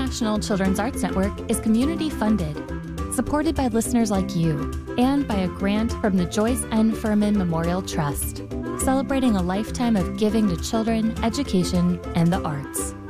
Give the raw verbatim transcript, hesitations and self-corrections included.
International Children's Arts Network is community funded, supported by listeners like you, and by a grant from the Joyce N. Furman Memorial Trust, celebrating a lifetime of giving to children, education, and the arts.